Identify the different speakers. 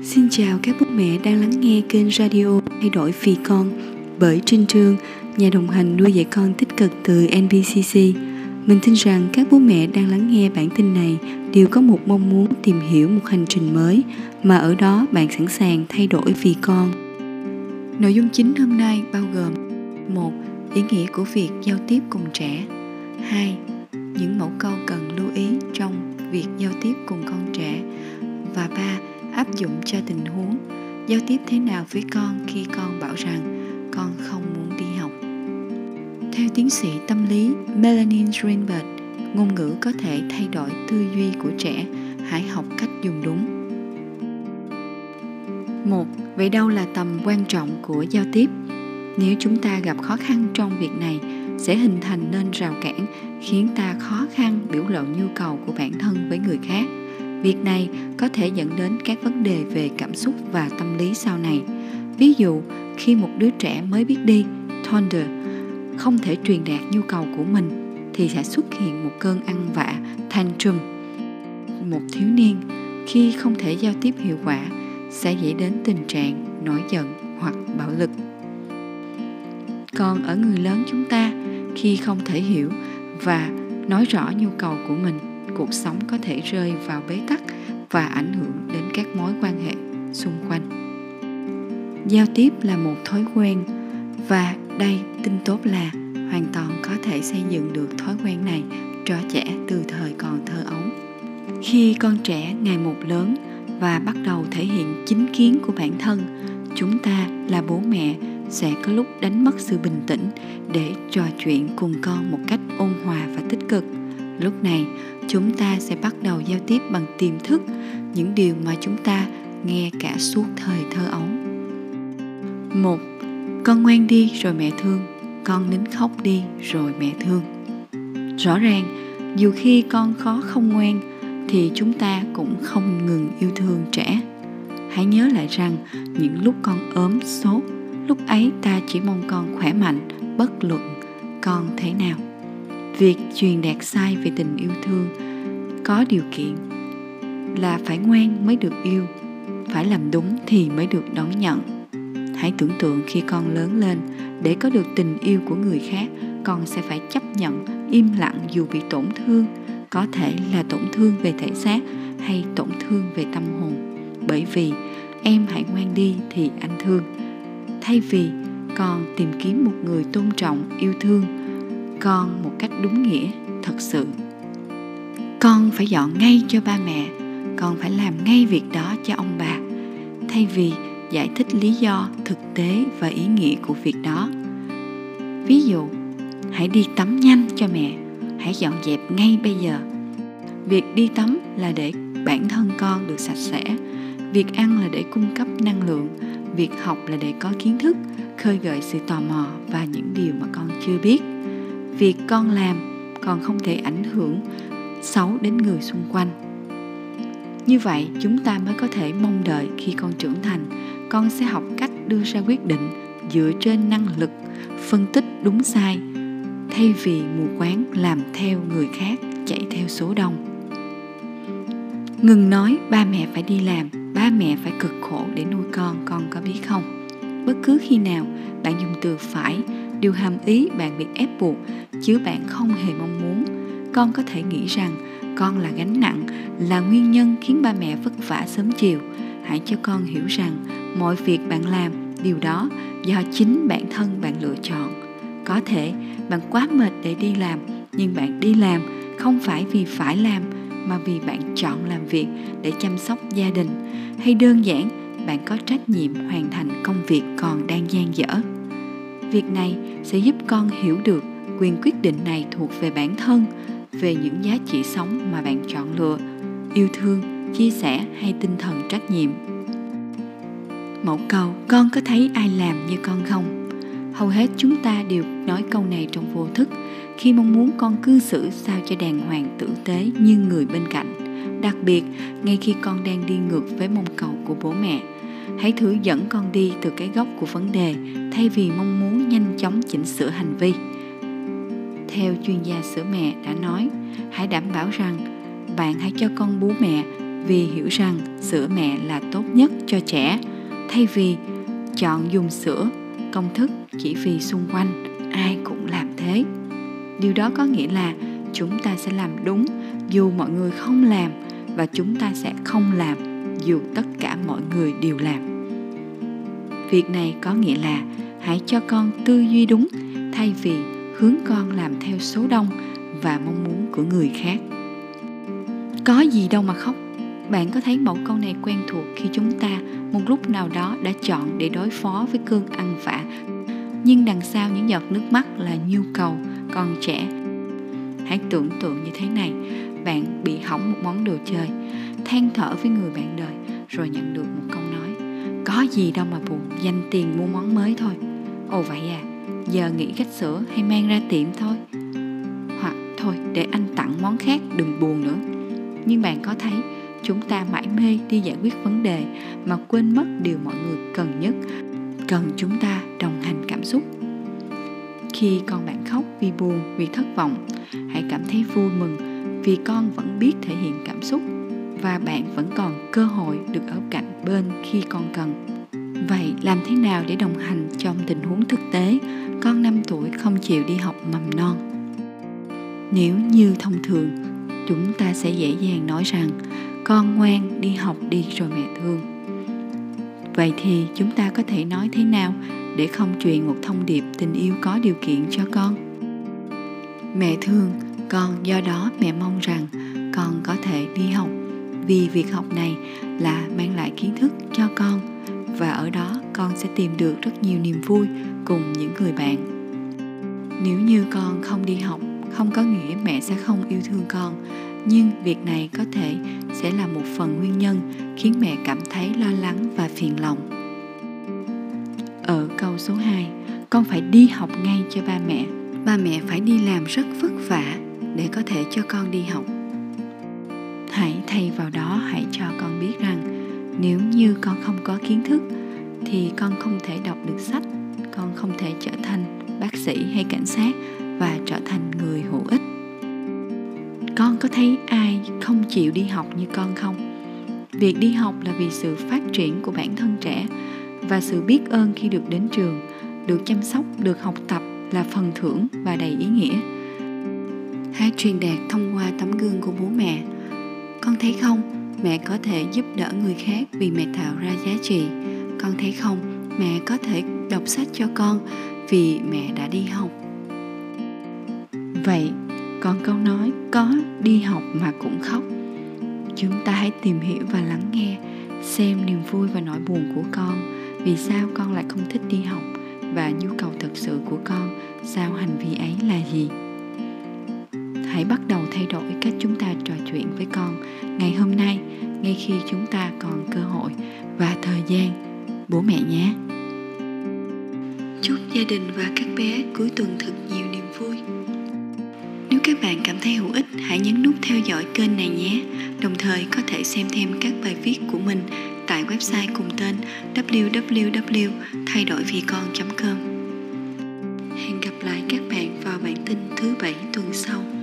Speaker 1: Xin chào các bố mẹ đang lắng nghe kênh radio Thay đổi vì con bởi Trinh Trương, nhà đồng hành nuôi dạy con tích cực từ NBCC. Mình tin rằng các bố mẹ đang lắng nghe bản tin này đều có một mong muốn tìm hiểu một hành trình mới mà ở đó bạn sẵn sàng thay đổi vì con. Nội dung chính hôm nay bao gồm: 1. Ý nghĩa của việc giao tiếp cùng trẻ. 2. Những mẫu câu cần lưu ý trong việc giao tiếp cùng con trẻ. Và 3. Áp dụng cho tình huống giao tiếp thế nào với con khi con bảo rằng con không muốn đi học. Theo tiến sĩ tâm lý Melanie Greenberg, ngôn ngữ có thể thay đổi tư duy của trẻ. Hãy học cách dùng đúng. 1. Vậy đâu là tầm quan trọng của giao tiếp? Nếu chúng ta gặp khó khăn trong việc này, sẽ hình thành nên rào cản khiến ta khó khăn biểu lộ nhu cầu của bản thân với người khác. Việc này có thể dẫn đến các vấn đề về cảm xúc và tâm lý sau này. Ví dụ, khi một đứa trẻ mới biết đi, toddler, không thể truyền đạt nhu cầu của mình, thì sẽ xuất hiện một cơn ăn vạ, tantrum. Một thiếu niên, khi không thể giao tiếp hiệu quả, sẽ dẫn đến tình trạng nổi giận hoặc bạo lực. Còn ở người lớn chúng ta, khi không thể hiểu và nói rõ nhu cầu của mình, cuộc sống có thể rơi vào bế tắc và ảnh hưởng đến các mối quan hệ xung quanh. Giao tiếp là một thói quen, và đây tin tốt là hoàn toàn có thể xây dựng được thói quen này cho trẻ từ thời còn thơ ấu. Khi con trẻ ngày một lớn và bắt đầu thể hiện chính kiến của bản thân, chúng ta là bố mẹ sẽ có lúc đánh mất sự bình tĩnh để trò chuyện cùng con một cách ôn hòa và tích cực. Lúc này, chúng ta sẽ bắt đầu giao tiếp bằng tiềm thức, những điều mà chúng ta nghe cả suốt thời thơ ấu. 1. Con ngoan đi rồi mẹ thương, con nín khóc đi rồi mẹ thương. Rõ ràng, dù khi con khó không ngoan, thì chúng ta cũng không ngừng yêu thương trẻ. Hãy nhớ lại rằng, những lúc con ốm, sốt, lúc ấy ta chỉ mong con khỏe mạnh, bất luận con thế nào. Việc truyền đạt sai về tình yêu thương có điều kiện là phải ngoan mới được yêu, phải làm đúng thì mới được đón nhận. Hãy tưởng tượng khi con lớn lên, để có được tình yêu của người khác, con sẽ phải chấp nhận im lặng dù bị tổn thương, có thể là tổn thương về thể xác hay tổn thương về tâm hồn. Bởi vì em hãy ngoan đi thì anh thương, thay vì con tìm kiếm một người tôn trọng, yêu thương con một cách đúng nghĩa, thật sự. Con phải dọn ngay cho ba mẹ, con phải làm ngay việc đó cho ông bà, thay vì giải thích lý do thực tế và ý nghĩa của việc đó. Ví dụ, hãy đi tắm nhanh cho mẹ, hãy dọn dẹp ngay bây giờ. Việc đi tắm là để bản thân con được sạch sẽ, việc ăn là để cung cấp năng lượng, việc học là để có kiến thức, khơi gợi sự tò mò và những điều mà con chưa biết. Việc con làm còn không thể ảnh hưởng xấu đến người xung quanh. Như vậy chúng ta mới có thể mong đợi khi con trưởng thành, con sẽ học cách đưa ra quyết định dựa trên năng lực, phân tích đúng sai, thay vì mù quáng làm theo người khác, chạy theo số đông. Ngừng nói ba mẹ phải đi làm, ba mẹ phải cực khổ để nuôi con có biết không? Bất cứ khi nào bạn dùng từ phải, điều hàm ý bạn bị ép buộc, chứ bạn không hề mong muốn. Con có thể nghĩ rằng con là gánh nặng, là nguyên nhân khiến ba mẹ vất vả sớm chiều. Hãy cho con hiểu rằng mọi việc bạn làm, điều đó do chính bản thân bạn lựa chọn. Có thể bạn quá mệt để đi làm, nhưng bạn đi làm không phải vì phải làm, mà vì bạn chọn làm việc để chăm sóc gia đình, hay đơn giản bạn có trách nhiệm hoàn thành công việc còn đang dang dở. Việc này sẽ giúp con hiểu được quyền quyết định này thuộc về bản thân, về những giá trị sống mà bạn chọn lựa, yêu thương, chia sẻ hay tinh thần trách nhiệm. Mẫu câu, con có thấy ai làm như con không? Hầu hết chúng ta đều nói câu này trong vô thức, khi mong muốn con cư xử sao cho đàng hoàng tử tế như người bên cạnh, đặc biệt ngay khi con đang đi ngược với mong cầu của bố mẹ. Hãy thử dẫn con đi từ cái gốc của vấn đề, thay vì mong muốn nhanh chóng chỉnh sửa hành vi. Theo chuyên gia sữa mẹ đã nói, hãy đảm bảo rằng bạn hãy cho con bú mẹ vì hiểu rằng sữa mẹ là tốt nhất cho trẻ, thay vì chọn dùng sữa công thức chỉ vì xung quanh ai cũng làm thế. Điều đó có nghĩa là chúng ta sẽ làm đúng dù mọi người không làm, và chúng ta sẽ không làm dù tất cả mọi người đều làm. Việc này có nghĩa là hãy cho con tư duy đúng thay vì hướng con làm theo số đông và mong muốn của người khác. Có gì đâu mà khóc. Bạn có thấy mẫu câu này quen thuộc khi chúng ta một lúc nào đó đã chọn để đối phó với cơn ăn vạ, nhưng đằng sau những giọt nước mắt là nhu cầu còn trẻ. Hãy tưởng tượng như thế này: bạn bị hỏng một món đồ chơi, than thở với người bạn đời, rồi nhận được một câu nói: có gì đâu mà buồn, dành tiền mua món mới thôi. Ồ vậy à, giờ nghĩ cách sửa hay mang ra tiệm thôi. Hoặc thôi để anh tặng món khác, đừng buồn nữa. Nhưng bạn có thấy chúng ta mải mê đi giải quyết vấn đề mà quên mất điều mọi người cần nhất, cần chúng ta đồng hành cảm xúc. Khi con bạn khóc vì buồn, vì thất vọng, hãy cảm thấy vui mừng vì con vẫn biết thể hiện cảm xúc và bạn vẫn còn cơ hội được ở cạnh bên khi con cần. Vậy làm thế nào để đồng hành trong tình huống thực tế con 5 tuổi không chịu đi học mầm non? Nếu như thông thường, chúng ta sẽ dễ dàng nói rằng con ngoan, đi học đi rồi mẹ thương. Vậy thì chúng ta có thể nói thế nào để không truyền một thông điệp tình yêu có điều kiện cho con? Mẹ thương con, do đó mẹ mong rằng con có thể đi học, vì việc học này là mang lại kiến thức cho con, và ở đó con sẽ tìm được rất nhiều niềm vui cùng những người bạn. Nếu như con không đi học, không có nghĩa mẹ sẽ không yêu thương con, nhưng việc này có thể sẽ là một phần nguyên nhân khiến mẹ cảm thấy lo lắng và phiền lòng. Ở câu số 2, con phải đi học ngay cho ba mẹ. Ba mẹ phải đi làm rất vất vả để có thể cho con đi học. Hãy thay vào đó hãy cho con biết rằng nếu như con không có kiến thức thì con không thể đọc được sách, con không thể trở thành bác sĩ hay cảnh sát và trở thành người hữu ích. Con có thấy ai không chịu đi học như con không? Việc đi học là vì sự phát triển của bản thân trẻ và sự biết ơn khi được đến trường, được chăm sóc, được học tập là phần thưởng và đầy ý nghĩa. Hãy truyền đạt thông qua tấm gương của bố mẹ. Con thấy không, mẹ có thể giúp đỡ người khác vì mẹ tạo ra giá trị. Con thấy không, mẹ có thể đọc sách cho con vì mẹ đã đi học. Vậy, còn câu nói có đi học mà cũng khóc. Chúng ta hãy tìm hiểu và lắng nghe, xem niềm vui và nỗi buồn của con. Vì sao con lại không thích đi học, và nhu cầu thực sự của con sau hành vi ấy là gì? Hãy bắt đầu thay đổi cách chúng ta trò chuyện với con ngày hôm nay, ngay khi chúng ta còn cơ hội và thời gian, bố mẹ nhé. Chúc gia đình và các bé cuối tuần thật nhiều niềm vui. Nếu các bạn cảm thấy hữu ích, hãy nhấn nút theo dõi kênh này nhé. Đồng thời có thể xem thêm các bài viết của mình tại website cùng tên www.thaidorvicon.com. Hẹn gặp lại các bạn vào bản tin thứ 7 tuần sau.